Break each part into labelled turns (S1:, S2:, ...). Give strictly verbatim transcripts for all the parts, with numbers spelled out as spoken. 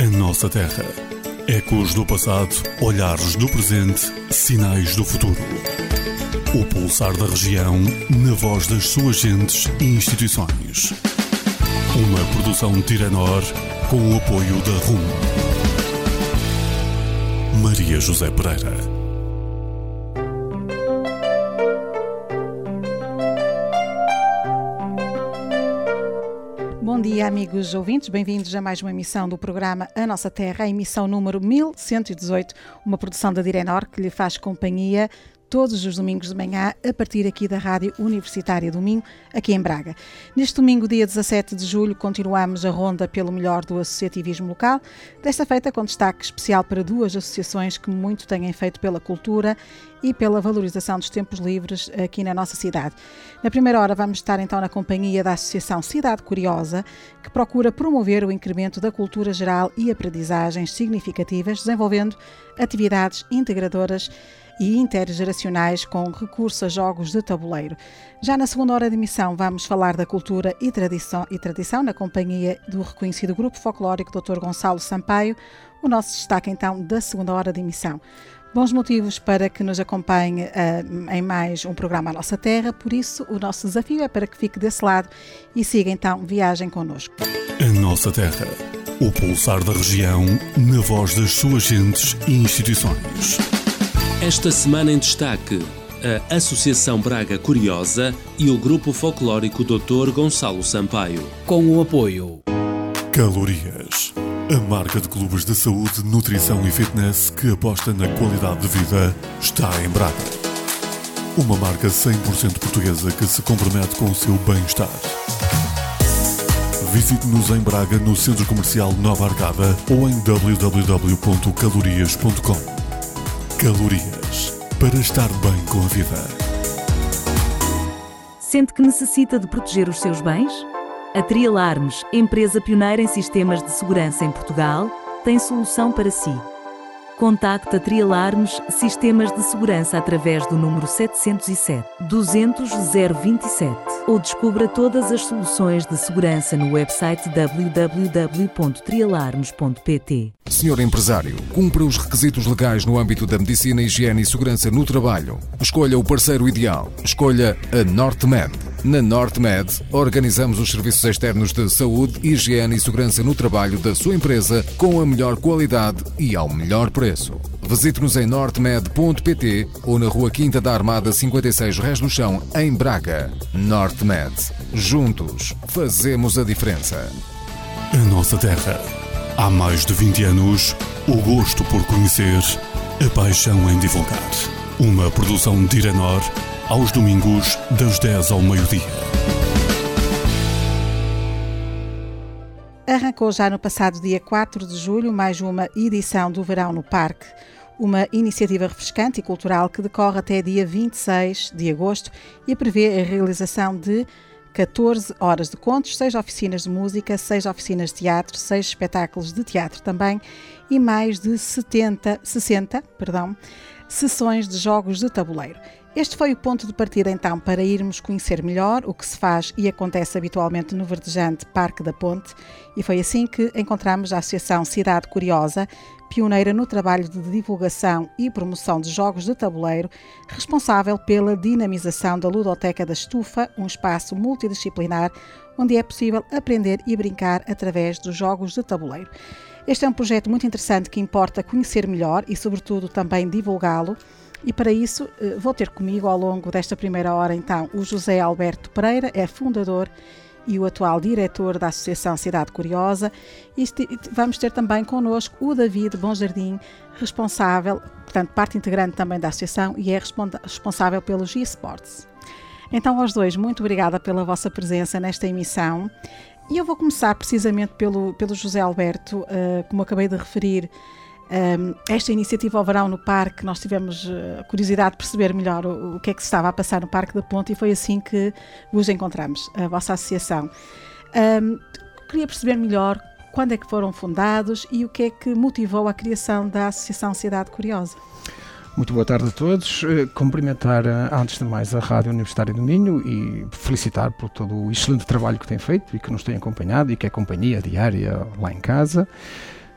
S1: A nossa terra. Ecos do passado, olhares do presente, sinais do futuro. O pulsar da região, na voz das suas gentes e instituições. Uma produção Tiranor, com o apoio da R U M. Maria José Pereira.
S2: Bom dia, amigos ouvintes, bem-vindos a mais uma emissão do programa A Nossa Terra, a emissão número mil cento e dezoito, uma produção da Tiranor que lhe faz companhia todos os domingos de manhã, a partir aqui da Rádio Universitária do Minho, aqui em Braga. Neste domingo, dia dezassete de julho, continuamos a ronda pelo melhor do associativismo local, desta feita com destaque especial para duas associações que muito têm feito pela cultura e pela valorização dos tempos livres aqui na nossa cidade. Na primeira hora vamos estar então na companhia da Associação Cidade Curiosa, que procura promover o incremento da cultura geral e aprendizagens significativas, desenvolvendo atividades integradoras e intergeracionais com recurso a jogos de tabuleiro. Já na segunda hora de emissão vamos falar da cultura e tradição, e tradição na companhia do reconhecido grupo folclórico doutor Gonçalo Sampaio, o nosso destaque então da segunda hora de emissão. Bons motivos para que nos acompanhe uh, em mais um programa A Nossa Terra, por isso o nosso desafio é para que fique desse lado e siga então viagem connosco.
S1: A Nossa Terra, o pulsar da região, na voz das suas gentes e instituições.
S3: Esta semana em destaque, a Associação Braga Curiosa e o Grupo Folclórico doutor Gonçalo Sampaio.
S4: Com o apoio
S1: Calorias, a marca de clubes de saúde, nutrição e fitness que aposta na qualidade de vida, está em Braga. Uma marca cem por cento portuguesa que se compromete com o seu bem-estar. Visite-nos em Braga, no Centro Comercial Nova Arcada ou em w w w ponto calorias ponto com. Calorias, para estar bem com a vida.
S5: Sente que necessita de proteger os seus bens? A Trialarmes, empresa pioneira em sistemas de segurança em Portugal, tem solução para si. Contacte a Trialarmes Sistemas de Segurança através do número sete zero sete, duzentos, zero vinte e sete ou descubra todas as soluções de segurança no website w w w ponto trialarmes ponto p t.
S6: Senhor empresário, cumpra os requisitos legais no âmbito da medicina, higiene e segurança no trabalho. Escolha o parceiro ideal. Escolha a NorteMed. Na NorteMed, organizamos os serviços externos de saúde, higiene e segurança no trabalho da sua empresa com a melhor qualidade e ao melhor preço. Visite-nos em nortemed ponto p t ou na Rua Quinta da Armada cinquenta e seis Rés do Chão, em Braga. NorteMed. Juntos, fazemos a diferença.
S1: A nossa terra. Há mais de vinte anos, o gosto por conhecer, a paixão em divulgar. Uma produção Tiranor, aos domingos, das dez ao meio-dia.
S2: Arrancou já no passado dia quatro de julho mais uma edição do Verão no Parque, uma iniciativa refrescante e cultural que decorre até dia vinte e seis de agosto e prevê a realização de catorze horas de contos, seis oficinas de música, seis oficinas de teatro, seis espetáculos de teatro também e mais de setenta, sessenta perdão, sessões de jogos de tabuleiro. Este foi o ponto de partida então para irmos conhecer melhor o que se faz e acontece habitualmente no verdejante Parque da Ponte e foi assim que encontramos a Associação Cidade Curiosa, pioneira no trabalho de divulgação e promoção de jogos de tabuleiro, responsável pela dinamização da Ludoteca da Estufa, um espaço multidisciplinar onde é possível aprender e brincar através dos jogos de tabuleiro. Este é um projeto muito interessante que importa conhecer melhor e, sobretudo, também divulgá-lo. E para isso vou ter comigo ao longo desta primeira hora então o José Alberto Pereira, é fundador e o atual diretor da Associação Cidade Curiosa, e vamos ter também connosco o David Bonjardim, responsável, portanto parte integrante também da associação e é responsável pelos eSports. Então aos dois, muito obrigada pela vossa presença nesta emissão e eu vou começar precisamente pelo, pelo José Alberto, uh, como acabei de referir. Um, esta iniciativa ao Verão no Parque, nós tivemos uh, curiosidade de perceber melhor o, o que é que se estava a passar no Parque da Ponte e foi assim que vos encontramos, a vossa associação. Um, queria perceber melhor quando é que foram fundados e o que é que motivou a criação da Associação Cidade Curiosa.
S7: Muito boa tarde a todos. Cumprimentar, antes de mais, a Rádio Universitária do Minho e felicitar por todo o excelente trabalho que tem feito e que nos tem acompanhado e que é companhia diária lá em casa.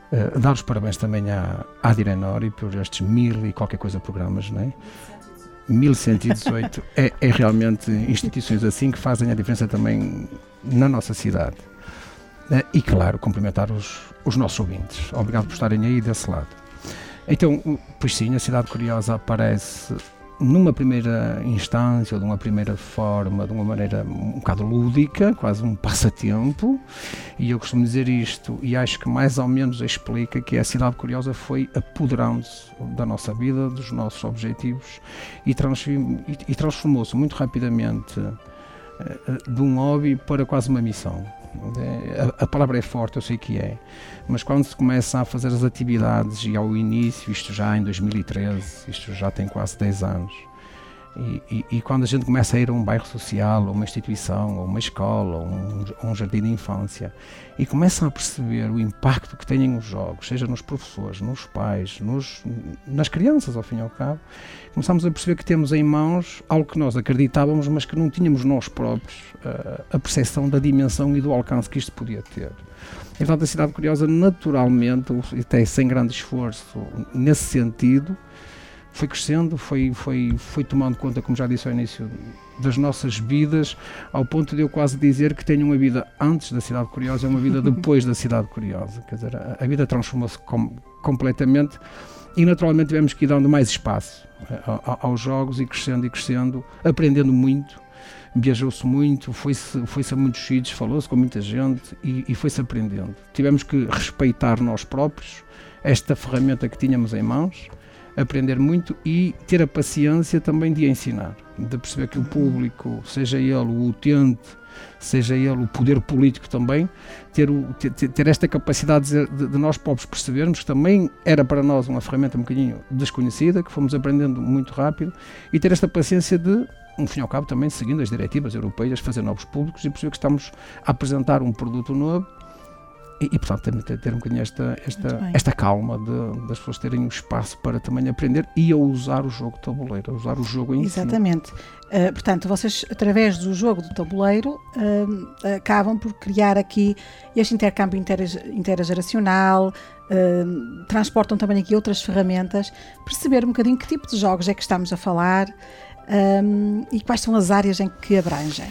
S7: Uh, dar os parabéns também à, à Direnori por estes mil e qualquer coisa programas, não é? mil cento e dezoito é, é realmente instituições assim que fazem a diferença também na nossa cidade. Uh, e claro, cumprimentar os, os nossos ouvintes. Obrigado por estarem aí desse lado. Então, pois sim, a Cidade Curiosa aparece numa primeira instância, ou de uma primeira forma, de uma maneira um bocado lúdica, quase um passatempo, e eu costumo dizer isto, e acho que mais ou menos explica que a Cidade Curiosa foi apoderando-se da nossa vida, dos nossos objetivos, e, transform, e, e transformou-se muito rapidamente uh, de um hobby para quase uma missão. A, a palavra é forte, eu sei que é, mas quando se começa a fazer as atividades, e ao início, isto já em dois mil e treze, isto já tem quase dez anos, e, e, e quando a gente começa a ir a um bairro social, ou uma instituição, ou uma escola, ou um, ou um jardim de infância, e começam a perceber o impacto que têm os jogos, seja nos professores, nos pais, nos, nas crianças, ao fim e ao cabo, começamos a perceber que temos em mãos algo que nós acreditávamos, mas que não tínhamos nós próprios uh, a percepção da dimensão e do alcance que isto podia ter. E, portanto, a Cidade Curiosa, naturalmente, até sem grande esforço, nesse sentido, foi crescendo, foi, foi, foi tomando conta, como já disse ao início, das nossas vidas, ao ponto de eu quase dizer que tenho uma vida antes da Cidade Curiosa e uma vida depois da Cidade Curiosa. Quer dizer, a, a vida transformou-se com, completamente e naturalmente tivemos que ir dando mais espaço a, a, aos jogos e crescendo e crescendo, aprendendo muito, viajou-se muito, foi-se, foi-se a muitos sítios, falou-se com muita gente e, e foi-se aprendendo. Tivemos que respeitar nós próprios esta ferramenta que tínhamos em mãos, aprender muito e ter a paciência também de ensinar, de perceber que o público, seja ele o utente, seja ele o poder político também, ter, o, ter, ter esta capacidade de, de, de nós próprios percebermos que também era para nós uma ferramenta um bocadinho desconhecida, que fomos aprendendo muito rápido, e ter esta paciência de, no fim e ao cabo, também seguindo as diretivas europeias, fazer novos públicos e perceber que estamos a apresentar um produto novo. E, e, portanto, ter, ter um bocadinho esta, esta, esta calma de, das pessoas terem um espaço para também aprender e a usar o jogo de tabuleiro, a usar o jogo em si.
S2: Exatamente. Uh, portanto, vocês, através do jogo do tabuleiro, uh, acabam por criar aqui este intercâmbio intergeracional, uh, transportam também aqui outras ferramentas, perceber um bocadinho que tipo de jogos é que estamos a falar um, e quais são as áreas em que abrangem.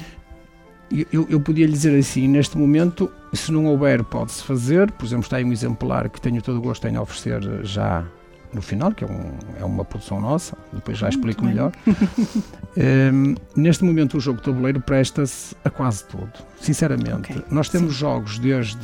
S7: Eu, eu podia lhe dizer assim, neste momento, se não houver, pode-se fazer. Por exemplo, está aí um exemplar que tenho todo o gosto em oferecer já no final, que é, um, é uma produção nossa, depois já explico Muito melhor. um, neste momento o jogo de tabuleiro presta-se a quase tudo, sinceramente. Okay. Nós temos Sim. jogos desde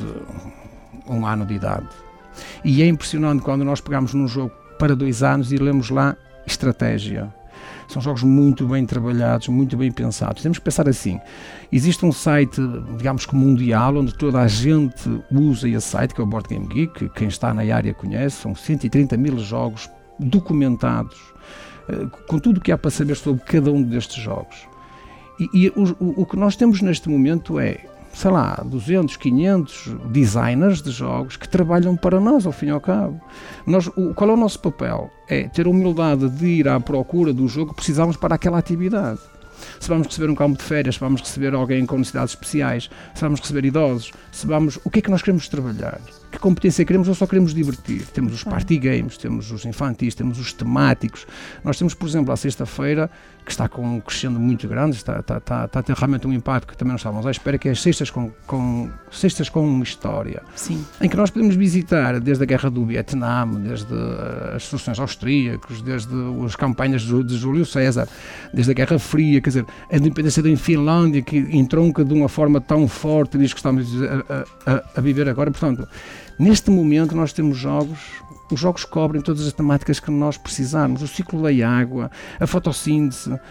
S7: um ano de idade e é impressionante quando nós pegamos num jogo para dois anos e lemos lá estratégia. São jogos muito bem trabalhados, muito bem pensados. Temos que pensar assim, existe um site, digamos que mundial, onde toda a gente usa esse site, que é o Board Game Geek, quem está na área conhece, são cento e trinta mil jogos documentados, com tudo o que há para saber sobre cada um destes jogos. E, e o, o que nós temos neste momento é, sei lá, duzentos, quinhentos designers de jogos que trabalham para nós, ao fim e ao cabo. Nós, o, qual é o nosso papel? É ter a humildade de ir à procura do jogo que precisamos para aquela atividade. Se vamos receber um campo de férias, se vamos receber alguém com necessidades especiais, se vamos receber idosos, se vamos... O que é que nós queremos trabalhar? Que competência queremos ou só queremos divertir? Temos os party games, temos os infantis, temos os temáticos. Nós temos, por exemplo, à sexta-feira, que está com um crescendo muito grande, está, está, está, está a ter realmente um impacto que também não estávamos à espera, que é as cestas com, com, cestas com uma história.
S2: Sim.
S7: Em que nós podemos visitar desde a Guerra do Vietnã, desde as soluções austríacas, desde as campanhas de Júlio César, desde a Guerra Fria, quer dizer, a independência da Finlândia, que entronca de uma forma tão forte diz que estamos a, a, a viver agora. Portanto, neste momento nós temos jogos, os jogos cobrem todas as temáticas que nós precisarmos, o ciclo da água, a fotossíntese, uh,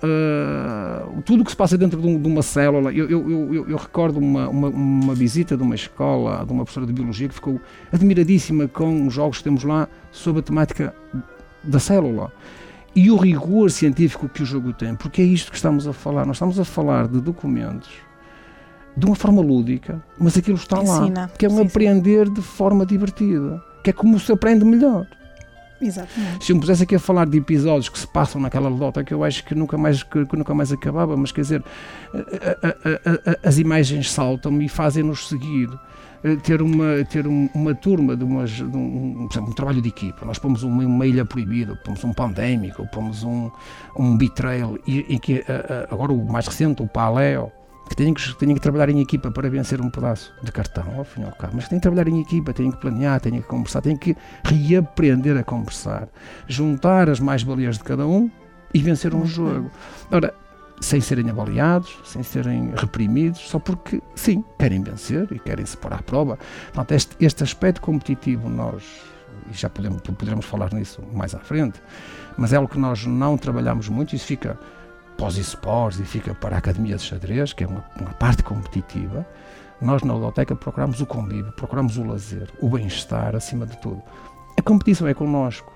S7: uh, tudo o que se passa dentro de, um, de uma célula. Eu, eu, eu, eu recordo uma, uma, uma visita de uma escola, de uma professora de biologia que ficou admiradíssima com os jogos que temos lá sobre a temática da célula. E o rigor científico que o jogo tem, porque é isto que estamos a falar. Nós estamos a falar de documentos de uma forma lúdica, mas aquilo está
S2: Ensina.
S7: lá, que é um
S2: sim,
S7: aprender sim. de forma divertida, que é como se aprende melhor.
S2: Exatamente.
S7: Se eu me pusesse aqui a falar de episódios que se passam naquela lodota que eu acho que nunca mais, que, que nunca mais acabava, mas quer dizer, a, a, a, a, as imagens saltam e fazem-nos seguir. ter uma, ter um, uma turma de, umas, de um, por exemplo, um trabalho de equipa. Nós pomos uma, uma ilha proibida, pomos um pandémico, pomos um, um betrayal, e, e que agora o mais recente, o Paléo, que têm que, têm que trabalhar em equipa para vencer um pedaço de cartão, ao fim e ao cabo, mas têm que trabalhar em equipa, têm que planear, têm que conversar, têm que reaprender a conversar, juntar as mais-valias de cada um e vencer um jogo. Ora, sem serem avaliados, sem serem reprimidos, só porque, sim, querem vencer e querem se pôr à prova. Portanto, este, este aspecto competitivo, nós, e já podemos, poderemos falar nisso mais à frente, mas é algo que nós não trabalhamos muito, isso fica para os esportes e fica para a Academia de Xadrez, que é uma, uma parte competitiva. Nós na ludoteca procuramos o convívio, procuramos o lazer, o bem-estar acima de tudo. A competição é connosco,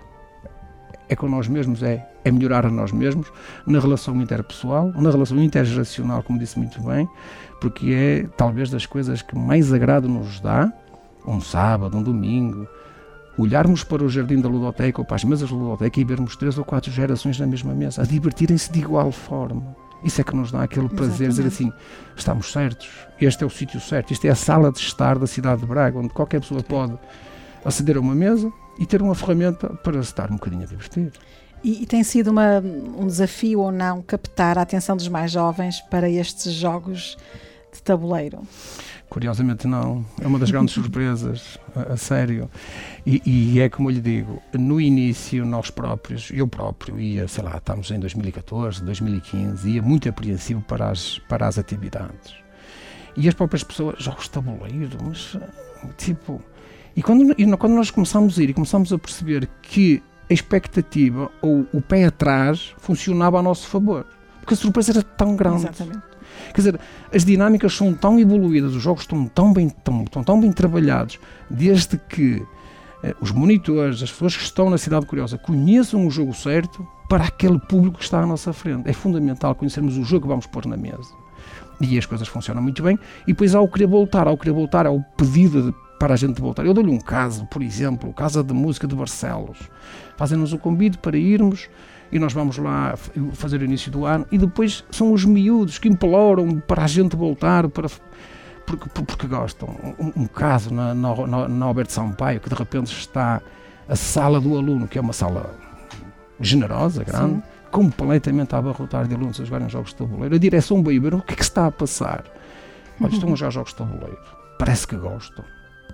S7: é com nós mesmos, é, é melhorar a nós mesmos na relação interpessoal, na relação intergeracional, como disse muito bem, porque é talvez das coisas que mais agrado nos dá, um sábado, um domingo, olharmos para o jardim da ludoteca ou para as mesas da ludoteca e vermos três ou quatro gerações na mesma mesa, a divertirem-se de igual forma. Isso é que nos dá aquele prazer, dizer assim, estamos certos, este é o sítio certo, isto é a sala de estar da cidade de Braga, onde qualquer pessoa pode aceder a uma mesa e ter uma ferramenta para se estar um bocadinho a divertir.
S2: E, e tem sido uma, um desafio ou não captar a atenção dos mais jovens para estes jogos de tabuleiro?
S7: Curiosamente não, é uma das grandes surpresas, a, a sério, e, e é como eu lhe digo, no início nós próprios, eu próprio ia, sei lá, estamos em dois mil e catorze, dois mil e quinze, ia muito apreensivo para as, para as atividades, e as próprias pessoas, jogos de tabuleiro, mas tipo, e quando, e quando nós começámos a ir e começámos a perceber que a expectativa ou o pé atrás funcionava a nosso favor, porque a surpresa era tão grande.
S2: Exatamente.
S7: Quer dizer, as dinâmicas são tão evoluídas, os jogos estão tão bem, tão, estão tão bem trabalhados, desde que eh, os monitores, as pessoas que estão na Cidade Curiosa conheçam o jogo certo para aquele público que está à nossa frente. É fundamental conhecermos o jogo que vamos pôr na mesa. E as coisas funcionam muito bem. E depois, ao querer voltar, ao querer voltar, ao pedido de, para a gente voltar. Eu dou-lhe um caso, por exemplo, o Casa de Música de Barcelos. Fazem-nos o convite para irmos e nós vamos lá fazer o início do ano, e depois são os miúdos que imploram para a gente voltar, para, porque, porque gostam. Um, um caso na, na, na Alberto Sampaio, que de repente está a sala do aluno, que é uma sala generosa, grande, sim, completamente a abarrotar de alunos a jogarem jogos de tabuleiro. A direção veio ver o que é que se está a passar. Olha, estão a jogar jogos de tabuleiro. Parece que gostam.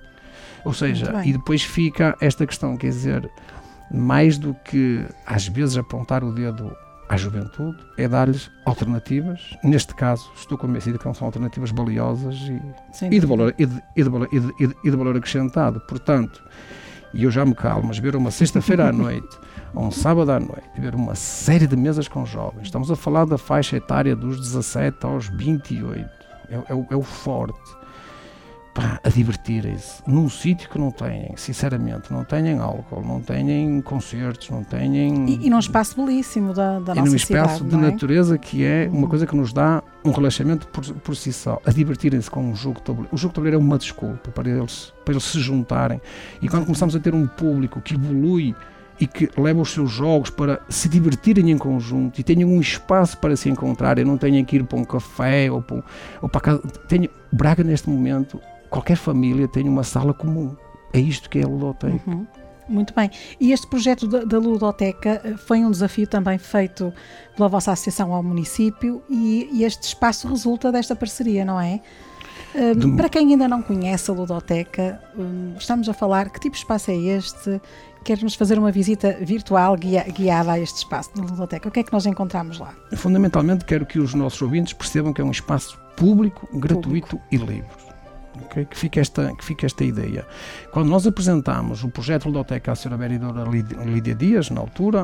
S7: Ou seja, e depois fica esta questão, quer dizer, mais do que às vezes apontar o dedo à juventude, é dar-lhes alternativas. Neste caso, estou convencido que não são alternativas valiosas e, e, de, valor, e, de, e, de, valor, e, de, e de valor acrescentado. Portanto, e eu já me calmo, mas ver uma sexta-feira à noite ou um sábado à noite, ver uma série de mesas com jovens, estamos a falar da faixa etária dos dezassete aos vinte e oito, é, é, é o forte. Pá, a divertirem-se num sítio que não têm, sinceramente, não têm álcool, não têm concertos, não têm...
S2: E, e num espaço belíssimo da, da
S7: e
S2: nossa cidade,
S7: num espaço de
S2: é?
S7: natureza que é uma coisa que nos dá um relaxamento por, por si só, a divertirem-se com um jogo de tabuleiro. O jogo de tabuleiro é uma desculpa para eles, para eles se juntarem, e quando começamos a ter um público que evolui e que leva os seus jogos para se divertirem em conjunto e tenham um espaço para se encontrarem, não tenham que ir para um café ou para, ou para casa. Tenho, Braga, neste momento, qualquer família tem uma sala comum. É isto que é a ludoteca.
S2: Uhum. Muito bem. E este projeto da, da ludoteca foi um desafio também feito pela vossa associação ao município, e, e este espaço resulta desta parceria, não é? Um, De... Para quem ainda não conhece a ludoteca, um, estamos a falar, que tipo de espaço é este? Quer-nos fazer uma visita virtual guia, guiada a este espaço da ludoteca? O que é que nós encontramos lá?
S7: Fundamentalmente quero que os nossos ouvintes percebam que é um espaço público, gratuito público. e livre. Okay? Que, fique esta, que fique esta ideia. Quando nós apresentámos o projeto Ludoteca à senhora vereadora Lídia Dias, na altura,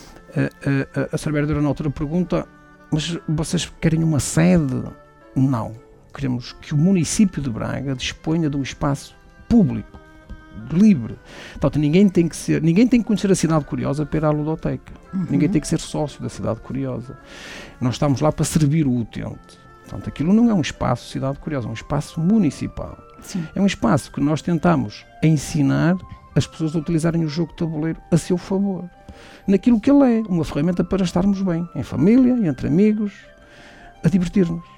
S7: a, a, a senhora vereadora na altura pergunta: mas vocês querem uma sede? Não. Queremos que o município de Braga disponha de um espaço público, livre. Portanto, ninguém tem que ser, ninguém tem que conhecer a Cidade Curiosa para ir à ludoteca. Uhum. Ninguém tem que ser sócio da Cidade Curiosa. Nós estamos lá para servir o utente. Portanto, aquilo não é um espaço Cidade Curiosa, é um espaço municipal. Sim. É um espaço que nós tentamos ensinar as pessoas a utilizarem o jogo de tabuleiro a seu favor. Naquilo que ele é, uma ferramenta para estarmos bem, em família, entre amigos, a divertir-nos.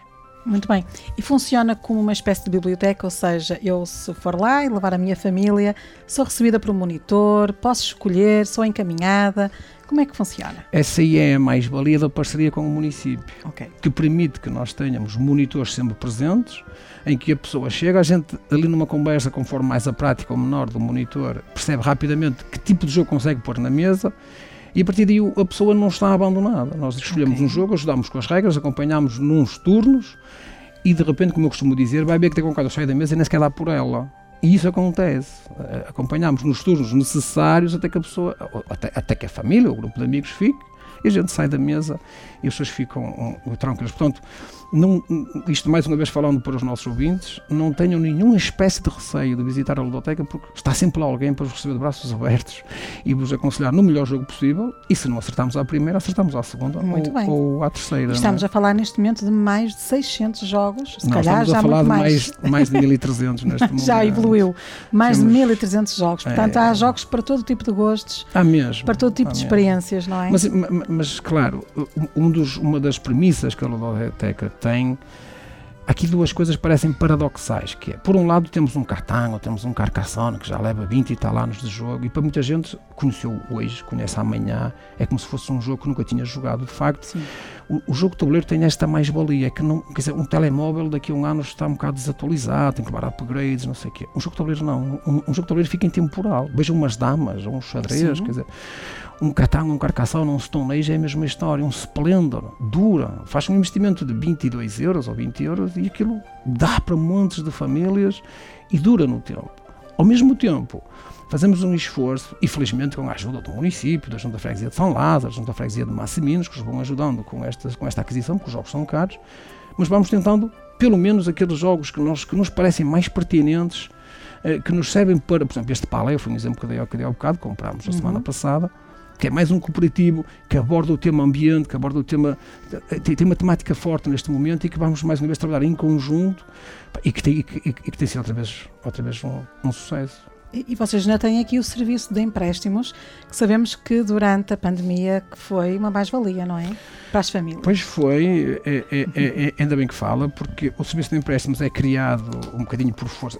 S2: Muito bem. E funciona como uma espécie de biblioteca, ou seja, eu se for lá e levar a minha família, sou recebida por um monitor, posso escolher, sou encaminhada. Como é que funciona?
S7: Essa aí é a mais-valia da parceria com o município,
S2: okay.
S7: que permite que nós tenhamos monitores sempre presentes, em que a pessoa chega, a gente ali numa conversa, conforme mais a prática ou menor do monitor, percebe rapidamente que tipo de jogo consegue pôr na mesa. E a partir daí a pessoa não está abandonada. Nós escolhemos okay. um jogo, ajudamos com as regras, acompanhamos nos turnos e de repente, como eu costumo dizer, vai ver que tem com cada sair da mesa e nem sequer dá por ela. E isso acontece. Acompanhamos nos turnos necessários até que a pessoa, até, até que a família, o grupo de amigos fique, e a gente sai da mesa e as pessoas ficam um, tranquilas. Portanto, não, isto mais uma vez falando para os nossos ouvintes, não tenham nenhuma espécie de receio de visitar a ludoteca, porque está sempre lá alguém para vos receber de braços abertos e vos aconselhar no melhor jogo possível, e se não acertarmos à primeira, acertamos à segunda ou, ou à terceira.
S2: Estamos
S7: não é?
S2: a falar neste momento de mais de seiscentos jogos, se
S7: não,
S2: calhar
S7: estamos
S2: já
S7: a falar
S2: muito
S7: de
S2: mais.
S7: mais, mais de mil e trezentos neste momento.
S2: Já evoluiu. Mais
S7: Temos,
S2: de mil e trezentos jogos. Portanto,
S7: é,
S2: há jogos para todo tipo de gostos,
S7: há mesmo,
S2: para todo tipo
S7: há
S2: de
S7: mesmo.
S2: experiências, não é?
S7: Mas, mas claro, um dos, uma das premissas que a ludoteca tem, aqui duas coisas parecem paradoxais, que é, por um lado temos um Catan ou temos um Carcassonne que já leva vinte e tal anos de jogo e para muita gente conheceu hoje, conhece amanhã, é como se fosse um jogo que nunca tinha jogado. De facto, o, o jogo de tabuleiro tem esta mais-valia, é que não, quer dizer, um telemóvel daqui a um ano está um bocado desatualizado, tem que levar upgrades, não sei o quê. Um jogo de tabuleiro não, um, um jogo de tabuleiro fica intemporal. Vejam umas damas, ou um xadrez, Sim. quer dizer, um Catan, um Carcassonne, um Stone Age é a mesma história, um Splendor, dura, faz um investimento de vinte e dois euros ou vinte euros e aquilo dá para montes de famílias e dura no tempo. Ao mesmo tempo, fazemos um esforço, e felizmente com a ajuda do município, da Junta de Freguesia de São Lázaro, da Junta de Freguesia de Massiminos, que nos vão ajudando com esta, com esta aquisição, porque os jogos são caros, mas vamos tentando, pelo menos aqueles jogos que, nós, que nos parecem mais pertinentes, eh, que nos servem para, por exemplo, este Palais, foi um exemplo que dei, que dei ao bocado, comprámos na uhum. semana passada, que é mais um cooperativo que aborda o tema ambiente, que aborda o tema, tem, tem uma temática forte neste momento e que vamos mais uma vez trabalhar em conjunto e que tem, e que, e que tem sido outra vez, outra vez um, um sucesso.
S2: E, e vocês ainda têm aqui o serviço de empréstimos, que sabemos que durante a pandemia que foi uma mais-valia, não é? Para as famílias.
S7: Pois foi, é, é, é, é, ainda bem que fala, porque o serviço de empréstimos é criado um bocadinho por força.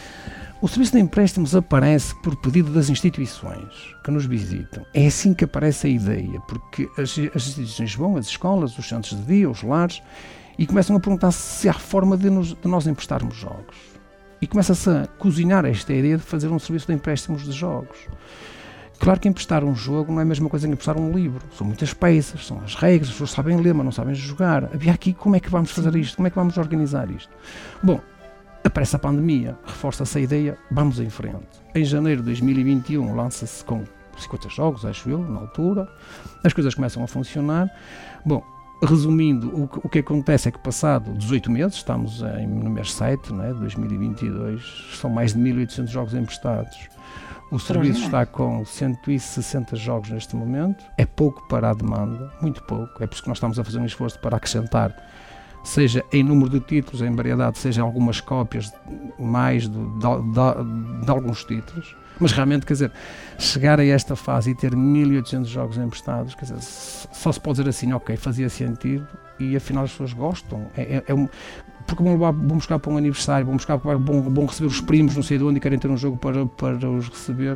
S7: O serviço de empréstimos aparece por pedido das instituições que nos visitam. É assim que aparece a ideia, porque as, as instituições vão, as escolas, os centros de dia, os lares, e começam a perguntar se há forma de, nos, de nós emprestarmos jogos. E começa-se a cozinhar esta ideia de fazer um serviço de empréstimos de jogos. Claro que emprestar um jogo não é a mesma coisa que emprestar um livro. São muitas peças, são as regras, as pessoas sabem ler, mas não sabem jogar. Havia aqui como é que vamos fazer isto, como é que vamos organizar isto. Bom, aparece a pandemia, reforça-se a ideia, vamos em frente. Em janeiro de dois mil e vinte e um lança-se com cinquenta jogos, acho eu, na altura, as coisas começam a funcionar. Bom, resumindo, o que, o que acontece é que passado dezoito meses, estamos em, no mês sete, não é, de dois mil e vinte e dois, são mais de mil e oitocentos jogos emprestados. O serviço está com cento e sessenta jogos neste momento, é pouco para a demanda, muito pouco, é por isso que nós estamos a fazer um esforço para acrescentar, seja em número de títulos, em variedade, seja algumas cópias mais de, de, de, de alguns títulos, mas realmente, quer dizer, chegar a esta fase e ter mil e oitocentos jogos emprestados, quer dizer, só se pode dizer assim, ok, fazia sentido e afinal as pessoas gostam, é, é, é um, porque vão, vão buscar para um aniversário, vão buscar para vão, vão receber os primos, não sei de onde, e querem ter um jogo para, para os receber.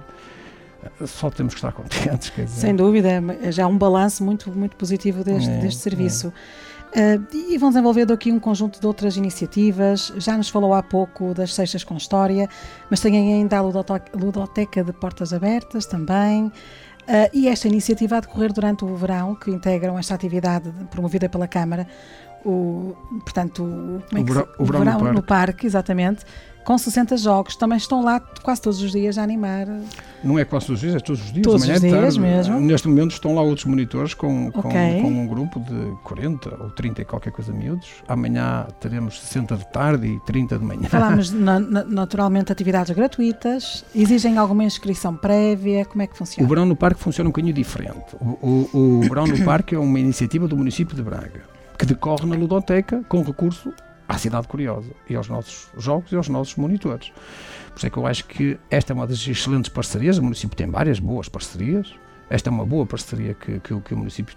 S7: Só temos que estar contentes, quer dizer.
S2: Sem dúvida, é já um balanço muito, muito positivo deste, é, deste serviço. É. Uh, e vão desenvolvendo aqui um conjunto de outras iniciativas. Já nos falou há pouco das Sextas com História, mas tem ainda a Ludoteca de Portas Abertas também. Uh, e esta iniciativa a decorrer durante o verão, que integram esta atividade promovida pela Câmara, o, portanto, o, como é que
S7: o, verão,
S2: se, o verão, verão no, parque. no parque, exatamente, com sessenta jogos, também estão lá quase todos os dias a animar.
S7: Não é quase todos os dias, é todos os dias.
S2: Todos os dias mesmo.
S7: Neste momento estão lá outros monitores com, com,
S2: okay.
S7: com um grupo de quarenta ou trinta e qualquer coisa miúdos. Amanhã teremos sessenta de tarde e trinta de manhã.
S2: Falámos na, na, naturalmente de atividades gratuitas, exigem alguma inscrição prévia, como é que funciona?
S7: O Verão no Parque funciona um bocadinho diferente. O, o, o Verão no Parque é uma iniciativa do município de Braga, que decorre na ludoteca com recurso à Cidade Curiosa e aos nossos jogos e aos nossos monitores. Por isso é que eu acho que esta é uma das excelentes parcerias. O município tem várias boas parcerias. Esta é uma boa parceria que, que, que o município tem,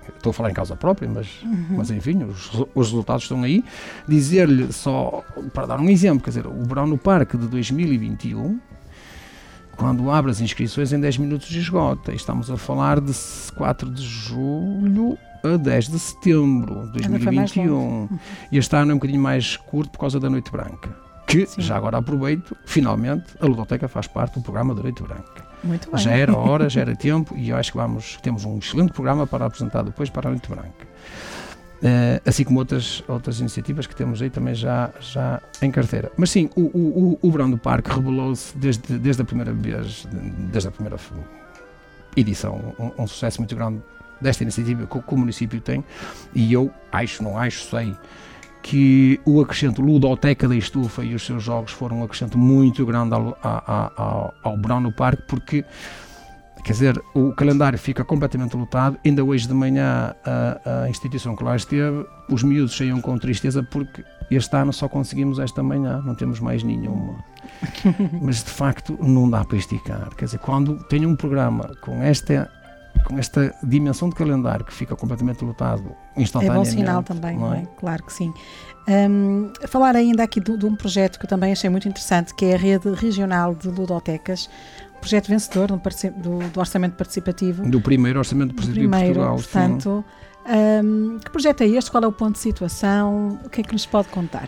S7: estou a falar em causa própria, mas, uhum. mas enfim, os, os resultados estão aí. Dizer-lhe só, para dar um exemplo, quer dizer, o Verão no Parque de dois mil e vinte e um, quando abre as inscrições em dez minutos esgota, e estamos a falar de quatro de julho a dez de setembro de dois mil e vinte e um. E este ano é um bocadinho mais curto por causa da Noite Branca, que, sim, já agora aproveito, finalmente a Ludoteca faz parte do programa da Noite Branca.
S2: Muito bem.
S7: Já era hora, já era tempo, e eu acho que vamos, temos um excelente programa para apresentar depois para a Noite Branca. Uh, assim como outras, outras iniciativas que temos aí também já, já em carteira. Mas sim, o, o, o Verão do Parque revelou-se desde, desde a primeira vez, desde a primeira edição, um, um sucesso muito grande desta iniciativa que, que o município tem, e eu acho, não acho, sei que o acrescento Ludoteca da Estufa e os seus jogos foram um acrescento muito grande ao, ao, ao, ao Verão no Parque, porque, quer dizer, o calendário fica completamente lotado. Ainda hoje de manhã a, a instituição que lá esteve, os miúdos saíam com tristeza porque este ano só conseguimos esta manhã, não temos mais nenhuma. Mas de facto não dá para esticar. Quer dizer, quando tenho um programa com esta, com esta dimensão de calendário que fica completamente lotado instantaneamente.
S2: É bom sinal também,
S7: não é?
S2: Não é? Claro que sim. Um, falar ainda aqui de, de um projeto que eu também achei muito interessante, que é a Rede Regional de Ludotecas, projeto vencedor do, do, do Orçamento Participativo. Do primeiro Orçamento Participativo de Portugal. Portanto, um, que projeto é este? Qual é o ponto de situação? O que é que nos pode contar?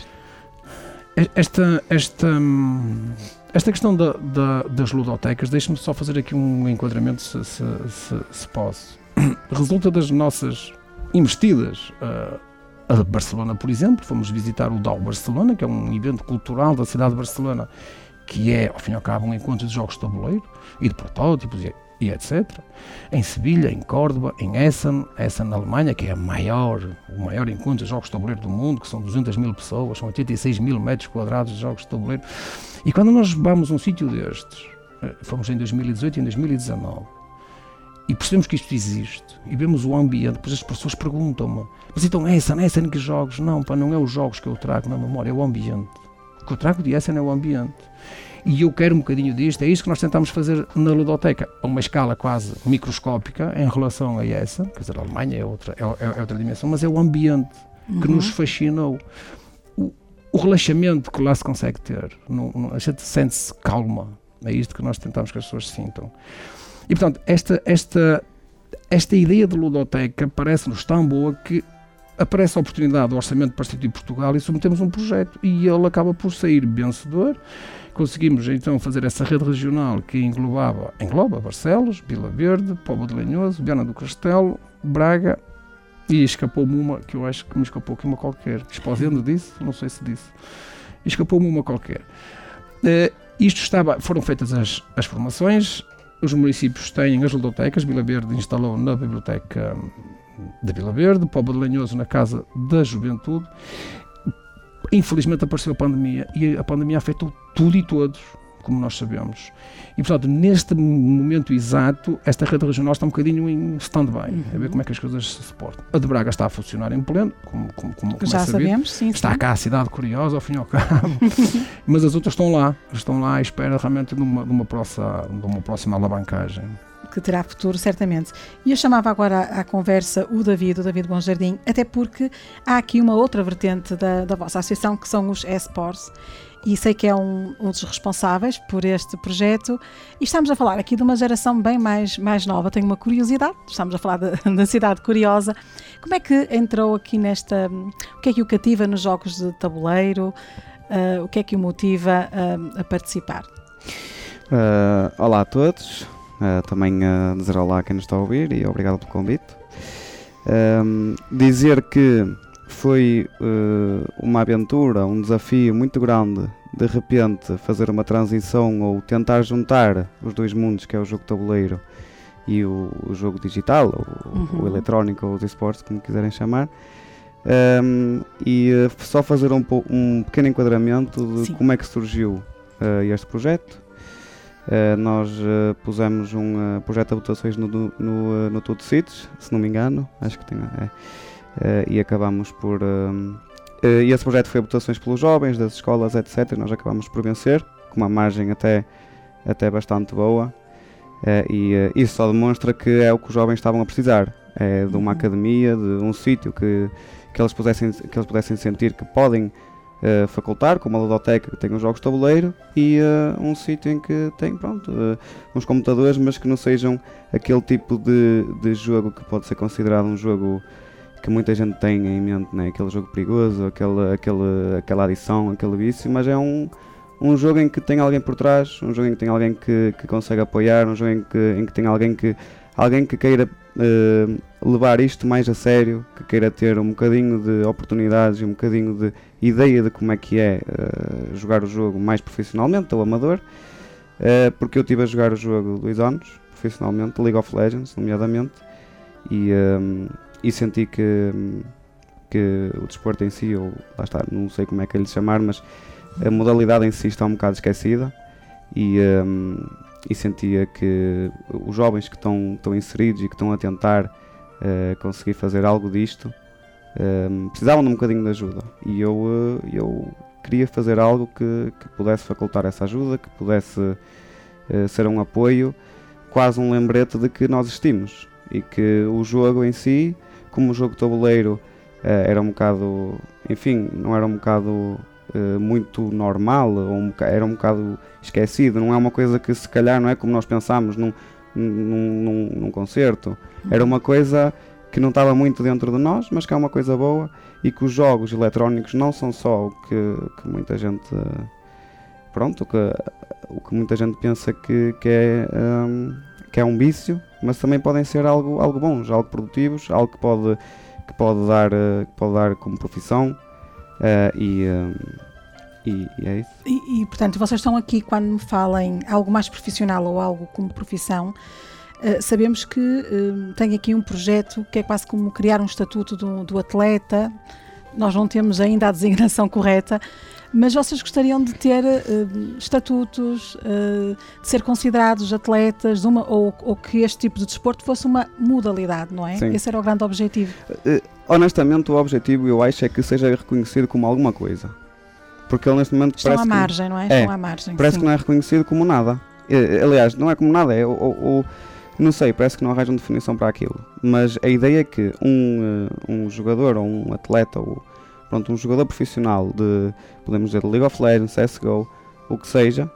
S7: Esta, esta, esta questão da, da, das ludotecas, deixe-me só fazer aqui um enquadramento, se, se, se, se posso. Resulta das nossas investidas uh, a Barcelona, por exemplo. Fomos visitar o D A O Barcelona, que é um evento cultural da cidade de Barcelona, que é, ao fim e ao cabo, um encontro de jogos de tabuleiro e de protótipos e, e etcétera. Em Sevilha, em Córdoba, em Essen, Essen na Alemanha, que é a maior, o maior encontro de jogos de tabuleiro do mundo, que são duzentas mil pessoas, são oitenta e seis mil metros quadrados de jogos de tabuleiro. E quando nós vamos a um sítio destes, fomos em dois mil e dezoito e em dois mil e dezanove, e percebemos que isto existe, e vemos o ambiente, depois as pessoas perguntam-me, mas então Essen, Essen que jogos? Não, pá, não é os jogos que eu trago na memória, é o ambiente. O que eu trago de Essen é o ambiente. E eu quero um bocadinho disto, é isto que nós tentamos fazer na ludoteca, a uma escala quase microscópica em relação a essa, quer dizer, a Alemanha é outra, é, é outra dimensão, mas é o ambiente uhum. que nos fascinou. O, o relaxamento que lá se consegue ter, no, no, a gente sente-se calma, é isto que nós tentamos que as pessoas sintam. E portanto, esta, esta, esta ideia de ludoteca parece-nos tão boa que aparece a oportunidade do Orçamento Participativo de Portugal e submetemos um projeto e ele acaba por sair vencedor. Conseguimos então fazer essa rede regional que englobava, engloba Barcelos, Vila Verde, Póvoa de Lanhoso, Viana do Castelo, Braga e escapou-me uma, que eu acho que me escapou aqui uma qualquer. Esposendo disse? Não sei se disse. Escapou-me uma qualquer. Uh, isto estava, foram feitas as, as formações, os municípios têm as ludotecas, Vila Verde instalou na biblioteca da Vila Verde, Póvoa de Lanhoso na Casa da Juventude. Infelizmente apareceu a pandemia e a pandemia afetou tudo e todos, como nós sabemos. E, portanto, neste momento exato, esta rede regional está um bocadinho em stand-by, uhum. a ver como é que as coisas se suportam. A de Braga está a funcionar em pleno, como, como, como
S2: já
S7: é
S2: sabemos, sim,
S7: está
S2: sim.
S7: cá a cidade curiosa, ao fim e ao cabo, mas as outras estão lá, estão lá à espera realmente de uma, de uma, próxima, de uma próxima alavancagem.
S2: Que terá futuro, certamente. E eu chamava agora à conversa o David, o David Bonjardim, até porque há aqui uma outra vertente da, da vossa associação, que são os eSports, e sei que é um, um dos responsáveis por este projeto, e estamos a falar aqui de uma geração bem mais, mais nova. Tenho uma curiosidade, estamos a falar da, da cidade curiosa. Como é que entrou aqui nesta... O que é que o cativa nos jogos de tabuleiro? Uh, o que é que o motiva uh, a participar?
S4: Uh, olá a todos. Uh, também uh, dizer olá a quem nos está a ouvir e obrigado pelo convite. Um, dizer que foi uh, uma aventura, um desafio muito grande, de repente fazer uma transição ou tentar juntar os dois mundos, que é o jogo tabuleiro e o, o jogo digital, o, uhum. o eletrónico ou os esportes, como quiserem chamar. Um, e uh, só fazer um, um pequeno enquadramento de Sim. como é que surgiu uh, este projeto. Uh, nós uh, pusemos um uh, projeto de votações no, no, no, no Tudo Cities, se não me engano, acho que tem, é, uh, e acabamos por... Uh, uh, e esse projeto foi a votações pelos jovens, das escolas, etcétera. Nós acabamos por vencer, com uma margem até, até bastante boa, uh, e uh, isso só demonstra que é o que os jovens estavam a precisar. é de uma academia, de um sítio que, que, eles pudessem, que eles pudessem sentir que podem uh, facultar, como a ludoteca que tem os jogos de tabuleiro, e uh, um sítio em que tem, pronto, uh, uns computadores, mas que não sejam aquele tipo de, de jogo que pode ser considerado um jogo que muita gente tem em mente, né? Aquele jogo perigoso, aquele, aquele, aquela adição, aquele vício, mas é um, um jogo em que tem alguém por trás, um jogo em que tem alguém que, que consegue apoiar, um jogo em que, em que tem alguém que, alguém que queira uh, levar isto mais a sério, que queira ter um bocadinho de oportunidades e um bocadinho de ideia de como é que é uh, jogar o jogo mais profissionalmente ou amador, uh, porque eu estive a jogar o jogo dois anos, profissionalmente, League of Legends, nomeadamente, e... Um, e senti que, que o desporto em si, ou lá está, não sei como é que é lhe chamar, mas a modalidade em si está um bocado esquecida, e, um, e sentia que os jovens que estão, estão inseridos e que estão a tentar uh, conseguir fazer algo disto um, precisavam de um bocadinho de ajuda, e eu, uh, eu queria fazer algo que, que pudesse facultar essa ajuda, que pudesse uh, ser um apoio, quase um lembrete de que nós existimos, e que o jogo em si, como o jogo de tabuleiro uh, era um bocado, enfim, não era um bocado uh, muito normal, ou um, era um bocado esquecido, não é uma coisa que se calhar não é como nós pensámos num, num, num, num concerto, era uma coisa que não estava muito dentro de nós, mas que é uma coisa boa, e que os jogos eletrónicos não são só o que, que muita gente, uh, pronto, o que, o que muita gente pensa que, que é... Um, que é um vício, mas também podem ser algo, algo bons, algo produtivos, algo que pode, que pode, dar, que pode dar como profissão, uh, e, uh, e, e é isso.
S2: E, e, portanto, vocês estão aqui quando me falem algo mais profissional ou algo como profissão, uh, sabemos que uh, tem aqui um projeto que é quase como criar um estatuto do, do atleta. Nós não temos ainda a designação correta, mas vocês gostariam de ter uh, estatutos, uh, de ser considerados atletas, de uma, ou, ou que este tipo de desporto fosse uma modalidade, não é?
S4: Sim.
S2: Esse era o grande objetivo.
S4: Uh, honestamente, o objetivo, eu acho, é que seja reconhecido como alguma coisa. Porque ele neste momento
S2: Estão
S4: parece
S2: à
S4: que,
S2: margem, não é?
S4: é
S2: Estão à margem,
S4: parece
S2: sim.
S4: que não é reconhecido como nada. Uh, aliás, não é como nada, é... Ou, ou, não sei, parece que não arranjam definição para aquilo. Mas a ideia é que um, uh, um jogador ou um atleta, ou pronto, um jogador profissional de, podemos dizer, de League of Legends, C S G O, o que seja,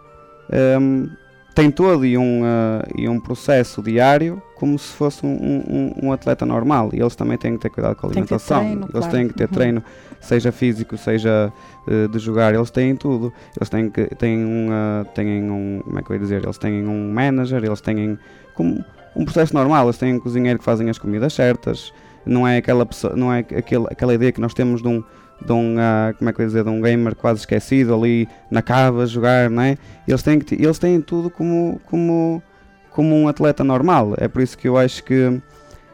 S4: um, tem todo e um, uh, e um processo diário como se fosse um, um, um atleta normal, e eles também têm que ter cuidado com a alimentação,
S2: treino,
S4: eles
S2: claro.
S4: têm que ter uhum. treino, seja físico, seja uh, de jogar, eles têm tudo, eles têm, que, têm, um, uh, têm um, como é que eu ia dizer, eles têm um manager, eles têm como um processo normal, eles têm um cozinheiro que fazem as comidas certas, não é aquela, pessoa, não é aquele, aquela ideia que nós temos de um de um, uh, como é que eu ia dizer, de um gamer quase esquecido ali na cava a jogar, não é? Eles têm, que, eles têm tudo como, como, como um atleta normal, é por isso que eu acho que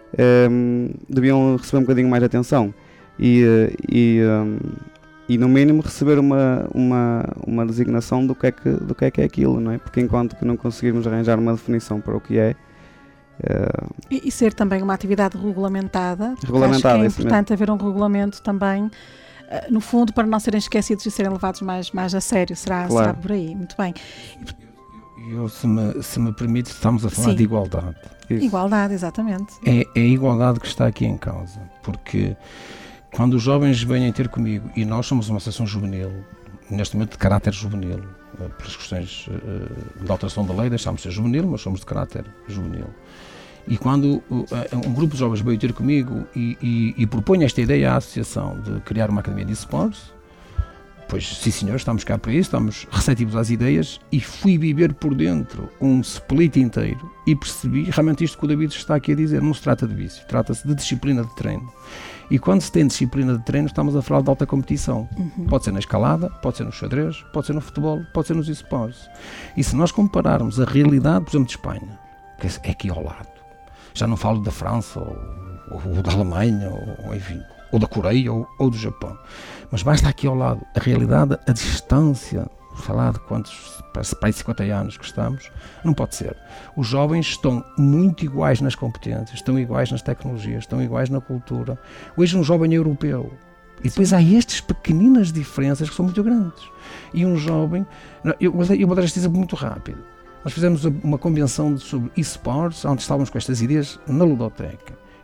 S4: um, deviam receber um bocadinho mais de atenção e, e, um, e no mínimo receber uma, uma, uma designação do que, é que, do que é que é aquilo, não é? Porque enquanto que não conseguirmos arranjar uma definição para o que é, Uh,
S2: e, e ser também uma atividade regulamentada,
S4: regulamentada
S2: acho que é importante haver um regulamento também, uh, no fundo, para não serem esquecidos e serem levados mais, mais a sério, será,
S4: claro.
S2: será por aí, muito bem.
S7: Eu, se me, se me permite, estamos a falar Sim. de igualdade.
S2: Isso. Igualdade, exatamente.
S7: É, é a igualdade que está aqui em causa, porque quando os jovens vêm ter comigo, e nós somos uma associação juvenil, neste momento de caráter juvenil, uh, pelas questões uh, de alteração da lei, deixámos de ser juvenil, mas somos de caráter juvenil. E quando uh, um grupo de jovens veio ter comigo e, e, e propõe esta ideia à associação de criar uma academia de esportes, pois sim senhor, estamos cá para isso, estamos receptivos às ideias, e fui viver por dentro um split inteiro e percebi realmente isto que o David está aqui a dizer, não se trata de vício, trata-se de disciplina de treino. E quando se tem disciplina de treino, estamos a falar de alta competição. Uhum. Pode ser na escalada, pode ser no xadrez, pode ser no futebol, pode ser nos esportes. E se nós compararmos a realidade, por exemplo, de Espanha, que é aqui ao lado, já não falo da França, ou, ou da Alemanha, ou, enfim, ou da Coreia, ou, ou do Japão, mas basta aqui ao lado, a realidade, a distância, falar de quantos, parece para aí cinquenta anos que estamos, não pode ser. Os jovens estão muito iguais nas competências, estão iguais nas tecnologias, estão iguais na cultura. Hoje um jovem é europeu, e depois há estas pequeninas diferenças que são muito grandes. E um jovem, eu, eu vou dar este exemplo muito rápido. Nós fizemos uma convenção sobre esportes, onde estávamos com estas ideias na ludoteca.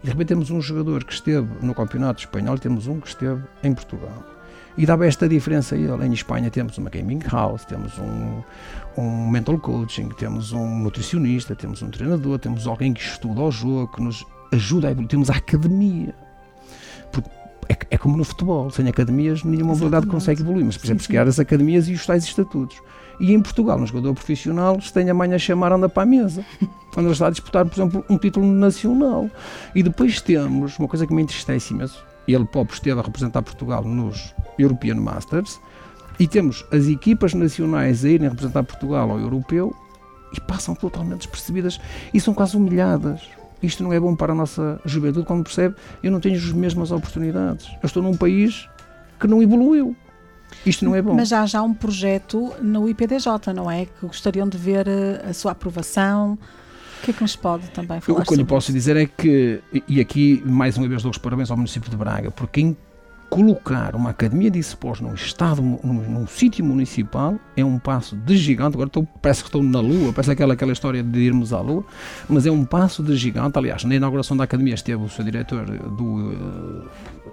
S7: E de repente temos um jogador que esteve no campeonato espanhol e temos um que esteve em Portugal. E dava esta diferença a ele. Em Espanha temos uma gaming house, temos um, um mental coaching, temos um nutricionista, temos um treinador, temos alguém que estuda o jogo, que nos ajuda a evoluir, temos a academia. Porque é, é como no futebol, sem academias nenhuma modalidade consegue evoluir, mas por exemplo, criar as academias e os tais estatutos. E em Portugal, um jogador profissional, se tem a manhã a chamar, anda para a mesa, quando ele está a disputar, por exemplo, um título nacional. E depois temos uma coisa que me entristece imenso. Ele próprio esteve a representar Portugal nos European Masters e temos as equipas nacionais a irem representar Portugal ao europeu e passam totalmente despercebidas e são quase humilhadas. Isto não é bom para a nossa juventude, quando percebe, eu não tenho as mesmas oportunidades. Eu estou num país que não evoluiu. Isto não é bom.
S2: Mas já há já um projeto no I P D J, não é? Que gostariam de ver a sua aprovação. O que é que nos pode também falar?
S7: O que eu lhe posso
S2: isso?
S7: dizer é que, e aqui mais uma vez dou os parabéns ao município de Braga, porque em colocar uma academia de esportes num estado, num, num sítio municipal, é um passo de gigante. Agora estou, parece que estou na Lua, parece aquela, aquela história de irmos à Lua, mas é um passo de gigante. Aliás, na inauguração da academia esteve o seu diretor do uh,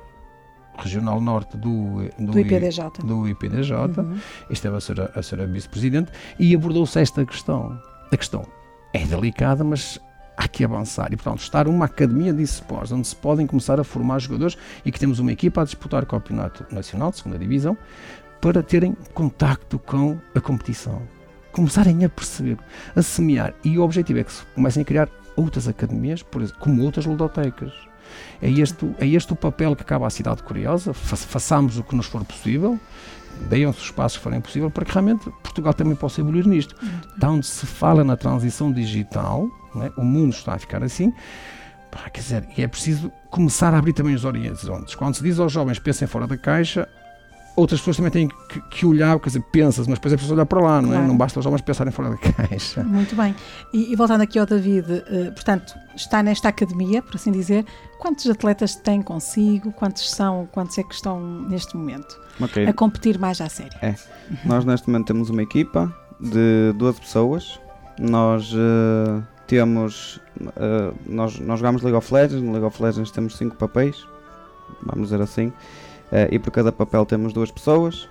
S7: Regional Norte do, do,
S2: do I P D J,
S7: do I P D J
S2: uhum.
S7: Esteve a ser a, a, ser a vice-presidente e abordou-se esta questão. A questão é delicada, mas há que avançar. E, portanto, estar uma academia de esportes onde se podem começar a formar jogadores e que temos uma equipa a disputar o campeonato nacional de segunda divisão para terem contacto com a competição. Começarem a perceber, a semear. E o objetivo é que se comecem a criar outras academias, por exemplo, como outras ludotecas. É este, é este o papel que cabe à cidade curiosa. Fa- façamos o que nos for possível, deem-se os passos que forem possível para que realmente Portugal também possa evoluir nisto. Então, onde se fala na transição digital, né, o mundo está a ficar assim, pá, quer dizer, e é preciso começar a abrir também os horizontes. Quando se diz aos jovens pensem fora da caixa, outras pessoas também têm que, que olhar, quer dizer, pensas, mas depois é preciso olhar para lá, não é?
S2: Claro.
S7: Não basta os jovens pensarem fora da caixa.
S2: Muito bem. E, e voltando aqui ao David, uh, portanto, está nesta academia, por assim dizer, quantos atletas tem consigo? Quantos são, quantos é que estão neste momento
S4: Okay.
S2: a competir mais à sério?
S4: É. Nós neste momento temos uma equipa de doze pessoas. Nós uh, temos, uh, nós, nós jogamos League of Legends. No League of Legends temos cinco papéis, vamos dizer assim, uh, e por cada papel temos duas pessoas.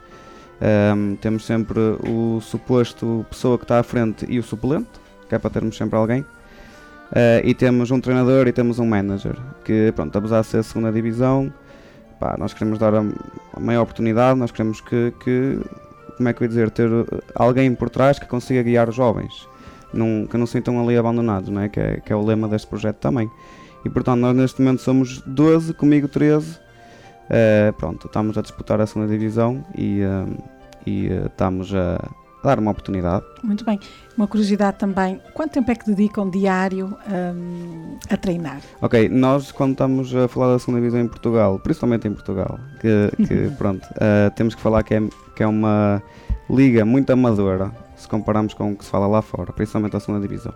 S4: Um, temos sempre o suposto pessoa que está à frente e o suplente, que é para termos sempre alguém. Uh, e temos um treinador e temos um manager, que pronto, apesar de ser a segunda divisão, pá, nós queremos dar a, a maior oportunidade, nós queremos que, que, como é que eu ia dizer, ter alguém por trás que consiga guiar os jovens, num, que não se sintam ali abandonados, não é? Que, é, que é o lema deste projeto também. E portanto nós neste momento somos doze, comigo treze, uh, pronto, estamos a disputar a segunda divisão e, uh, e uh, estamos a dar uma oportunidade.
S2: Muito bem. Uma curiosidade também, quanto tempo é que dedicam diário um, a treinar?
S4: Ok, nós quando estamos a falar da segunda divisão em Portugal, principalmente em Portugal, que, que pronto, uh, temos que falar que é, que é uma liga muito amadora, se compararmos com o que se fala lá fora, principalmente a segunda divisão.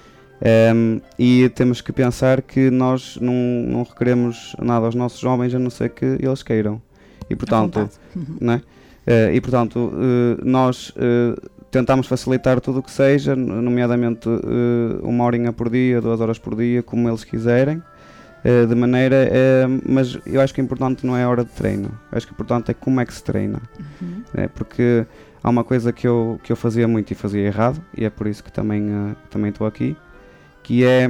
S4: Um, e temos que pensar que nós não, não requeremos nada aos nossos jovens a não ser que eles queiram. E portanto, não é? Uh, e portanto uh, nós uh, tentamos facilitar tudo o que seja, nomeadamente uh, uma horinha por dia, duas horas por dia, como eles quiserem, uh, de maneira, uh, mas eu acho que o importante não é a hora de treino, eu acho que o importante é como é que se treina,
S2: Uhum.
S4: né? Porque há uma coisa que eu, que eu fazia muito e fazia errado, e é por isso que também uh, também estou aqui, que é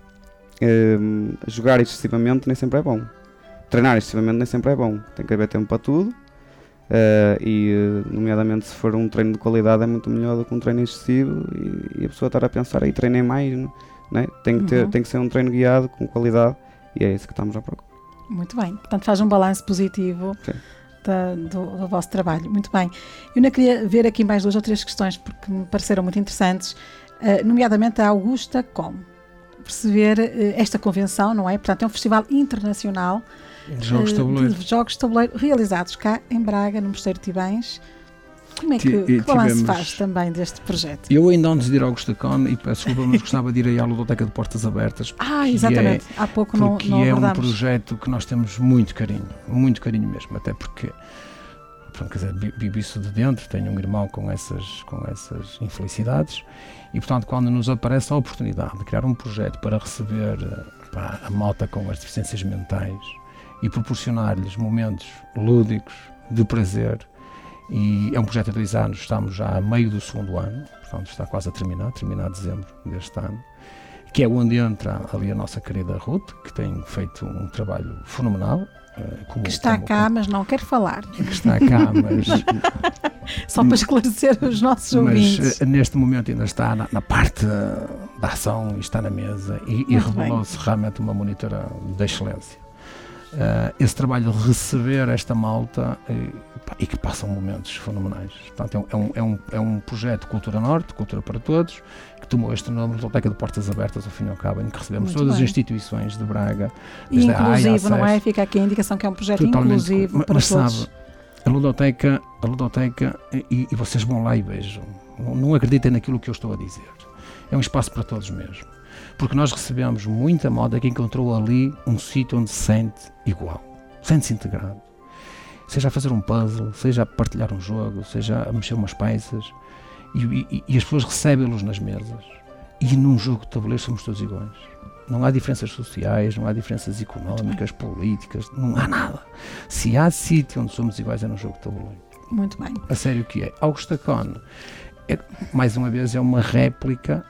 S4: uh, jogar excessivamente nem sempre é bom, treinar excessivamente nem sempre é bom, tem que haver tempo para tudo. Uh, e uh, nomeadamente se for um treino de qualidade é muito melhor do que um treino excessivo e, e a pessoa estar a pensar aí treinei mais, né? tem, que ter,
S2: Uhum.
S4: tem que ser um treino guiado com qualidade e é isso que estamos à procura.
S2: Muito bem. Portanto, faz um balanço positivo da, do, do vosso trabalho. Muito bem. Eu ainda queria ver aqui mais duas ou três questões porque me pareceram muito interessantes, uh, nomeadamente a Augusta Com. Perceber uh, esta convenção, não é? Portanto, é um festival internacional
S7: De jogos de tabuleiro.
S2: de jogos de tabuleiro realizados cá em Braga, no Mosteiro de Tibães. Como é que,
S7: Ti-
S2: que balanço
S7: tivemos-
S2: faz também deste projeto?
S7: Eu ainda antes de ir ao Gustacon, e peço desculpa, mas gostava de ir aí à Ludoteca de Portas Abertas.
S2: Ah,
S7: que
S2: exatamente. Há pouco
S7: é,
S2: não,
S7: porque
S2: não
S7: é um
S2: abordamos.
S7: projeto que nós temos muito carinho, muito carinho mesmo, até porque Pronto, quer dizer, vivo isso de dentro, tenho um irmão com essas, com essas infelicidades e, portanto, quando nos aparece a oportunidade de criar um projeto para receber pá, a malta com as deficiências mentais e proporcionar-lhes momentos lúdicos, de prazer, e é um projeto de dois anos, estamos já a meio do segundo ano, portanto está quase a terminar, terminar em dezembro deste ano, que é onde entra ali a nossa querida Ruth, que tem feito um trabalho fenomenal. Como,
S2: que está
S7: como,
S2: cá,
S7: como,
S2: mas não quer falar.
S7: Que está cá, mas...
S2: Só para esclarecer os nossos ouvintes.
S7: Mas neste momento ainda está na, na parte da ação e está na mesa e, e revelou-se realmente uma monitora de excelência. Uh, esse trabalho de receber esta malta e, e que passam momentos fenomenais. Portanto, é, um, é, um, é um projeto Cultura Norte, Cultura para Todos, que tomou este nome, Biblioteca de Portas Abertas, ao fim e ao cabo, em que recebemos Muito todas bem. as instituições de Braga.
S2: E inclusivo, não é? Fica aqui a indicação que é um projeto inclusivo
S7: mas,
S2: para
S7: mas
S2: todos.
S7: Sabe, a ludoteca, a ludoteca e, e vocês vão lá e vejam. Não, não acreditem naquilo que eu estou a dizer. É um espaço para todos mesmo. Porque nós recebemos muita moda que encontrou ali um sítio onde se sente igual, sente-se integrado. Seja a fazer um puzzle, seja a partilhar um jogo, seja a mexer umas peças, e, e, e as pessoas recebem-los nas mesas. E num jogo de tabuleiro somos todos iguais. Não há diferenças sociais, não há diferenças económicas, políticas, não há nada. Se há sítio onde somos iguais é no jogo de tabuleiro.
S2: Muito bem.
S7: A sério que é. AugustaCon, é, mais uma vez, é uma réplica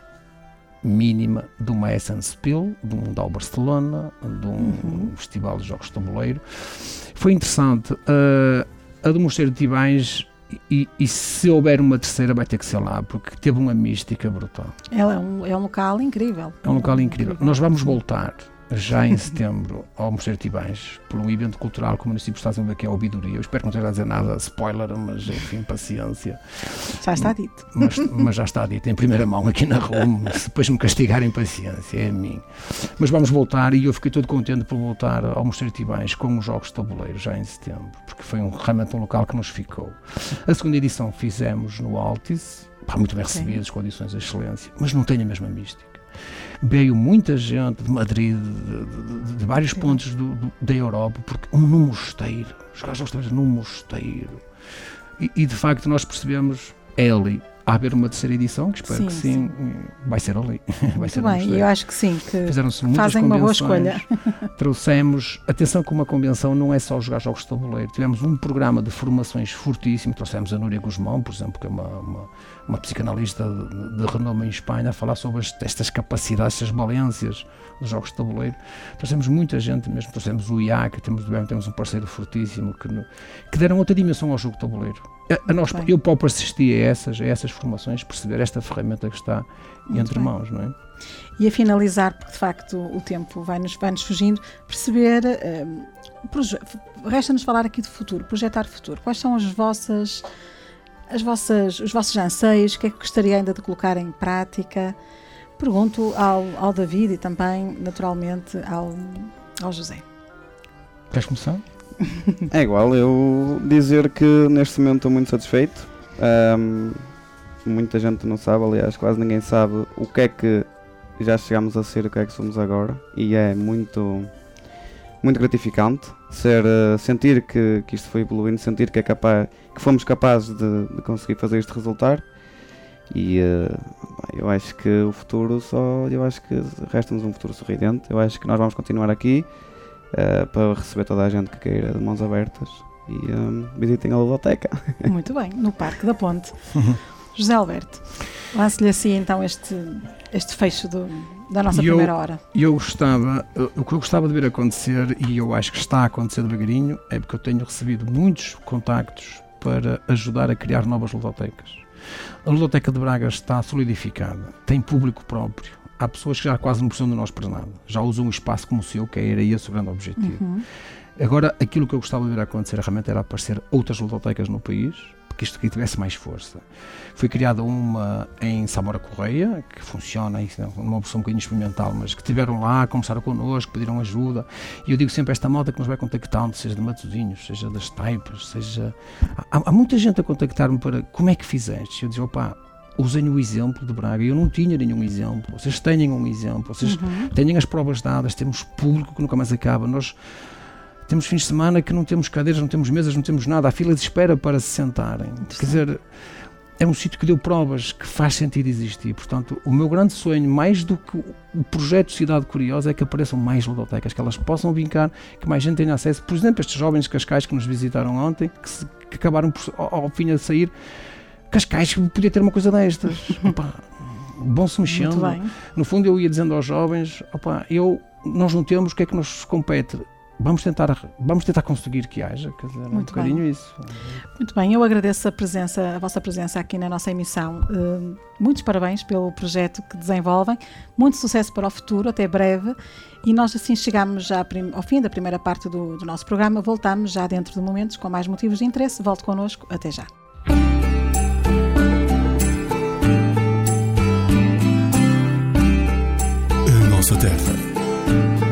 S7: mínima de uma Essenspiel, de um Dal Barcelona, de um uhum. festival de jogos de tabuleiro. Foi interessante. Uh, a do Mosteiro de Tibães, e, e se houver uma terceira vai ter que ser lá, porque teve uma mística brutal.
S2: Ela é um, é um local incrível.
S7: É um local incrível. incrível. Nós vamos voltar já em setembro ao Mosteiro de Tibães por um evento cultural que o município está a fazer, que é a Ouvidoria. Eu espero que não esteja a dizer nada spoiler, mas enfim, paciência.
S2: Já está dito.
S7: Mas, mas já está dito em primeira mão aqui na Roma. Se depois me castigarem, paciência, é a mim. Mas vamos voltar, e eu fiquei todo contente por voltar ao Mosteiro de Tibães com os jogos de tabuleiro já em setembro, porque foi um, realmente um local que nos ficou. A segunda edição fizemos no Altice, muito bem recebidos, com condições de excelência, mas não tem a mesma mística. Veio muita gente de Madrid, de, de, de vários Sim. pontos do, do, da Europa, porque um num mosteiro, os gajos estão num mosteiro. E, e de facto nós percebemos, é ali. Há haver uma terceira edição, que espero sim, que sim, sim, vai ser ali. Vai
S2: Muito
S7: ser
S2: bem, eu acho que sim, que
S7: Fizeram-se
S2: fazem uma boa escolha.
S7: Trouxemos, atenção que uma convenção não é só jogar jogos de tabuleiro, tivemos um programa de formações fortíssimo, trouxemos a Núria Guzmão, por exemplo, que é uma, uma, uma psicanalista de, de renome em Espanha, a falar sobre as, estas capacidades, estas valências dos jogos de tabuleiro. Trouxemos muita gente mesmo, trouxemos o I A C, temos, temos um parceiro fortíssimo, que, que deram outra dimensão ao jogo de tabuleiro. A, a nós, eu próprio assisti a essas, a essas formações, perceber esta ferramenta que está Muito entre bem. mãos, não é?
S2: E a finalizar, porque de facto o tempo vai-nos vai-nos fugindo, perceber, um, resta-nos falar aqui de futuro, projetar futuro. Quais são as vossas, as vossas, os vossos anseios, o que é que gostaria ainda de colocar em prática? Pergunto ao, ao David e também, naturalmente, ao, ao José.
S7: Queres começar?
S4: É igual, eu dizer que neste momento estou muito satisfeito. Um, muita gente não sabe, aliás, quase ninguém sabe o que é que já chegámos a ser, o que é que somos agora, e é muito, muito gratificante ser, uh, sentir que, que isto foi evoluindo, sentir que, é capaz, que fomos capazes de, de conseguir fazer isto resultar. E uh, eu acho que o futuro só, eu acho que resta-nos um futuro sorridente. Eu acho que nós vamos continuar aqui uh, para receber toda a gente que queira de mãos abertas e um, visitem a ludoteca. Muito
S2: bem, no Parque da Ponte. José Alberto, lance-lhe assim então este, este fecho do, da nossa eu, primeira hora.
S7: Eu gostava, o que eu gostava de ver acontecer, e eu acho que está a acontecer devagarinho, é porque eu tenho recebido muitos contactos para ajudar a criar novas ludotecas. A Ludoteca de Braga está solidificada, tem público próprio. Há pessoas que já quase não precisam de nós para nada, já usam um espaço como o seu, que era esse o grande objetivo. Uhum. Agora, aquilo que eu gostava de ver acontecer realmente era aparecer outras ludotecas no país, que isto aqui tivesse mais força. Foi criada uma em Samora Correia, que funciona, uma versão um bocadinho experimental, mas que estiveram lá, conversaram connosco, pediram ajuda, e eu digo sempre, esta malta que nos vai contactando, seja de Matosinhos, seja das Taipas, seja... Há, há muita gente a contactar-me para, como é que fizeste? Eu digo, opá, usem o exemplo de Braga, eu não tinha nenhum exemplo, vocês tenham um exemplo, vocês uhum. tenham as provas dadas, temos público que nunca mais acaba, nós... Temos fins de semana que não temos cadeiras, não temos mesas, não temos nada. Há fila de espera para se sentarem. Quer dizer, é um sítio que deu provas que faz sentido existir. Portanto, o meu grande sonho, mais do que o projeto Cidade Curiosa, é que apareçam mais ludotecas, que elas possam vincar, que mais gente tenha acesso. Por exemplo, estes jovens de Cascais que nos visitaram ontem, que, se, que acabaram por, ao, ao fim a sair, Cascais podia ter uma coisa destas. Opa, bom se mexendo. No fundo, eu ia dizendo aos jovens, opa, eu, nós não temos, o que é que nos compete? Vamos tentar, vamos tentar conseguir que haja, quer dizer, um bocadinho isso.
S2: Muito bem, eu agradeço a presença, a vossa presença aqui na nossa emissão. Uh, muitos parabéns pelo projeto que desenvolvem, muito sucesso para o futuro, até breve. E nós assim chegamos já ao fim da primeira parte do, do nosso programa. Voltamos já dentro de momentos com mais motivos de interesse. Volte connosco, até já.
S1: A nossa terra.